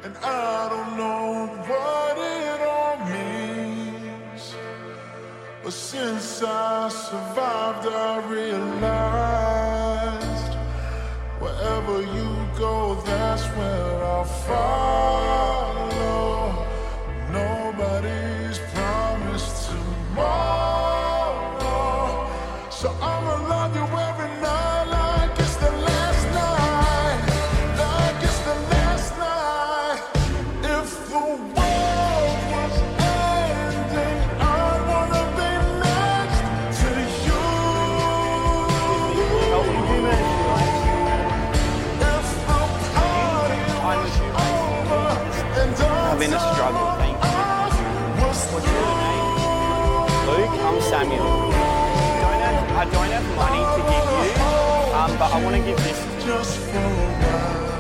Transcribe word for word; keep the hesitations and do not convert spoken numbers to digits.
and I don't know what it all means. But since I survived, I realized wherever you go, that's where I'll follow. Nobody's promised tomorrow, so I'ma love you every night like it's the last night, like it's the last night. If the world was ending, I wanna be next to you. Help me do that. If the party was over and I've been a struggle, thank you. What's your name? Luke, I'm Samuel. Don't have, I don't have money to give you, um, but I want to give this. just for a while.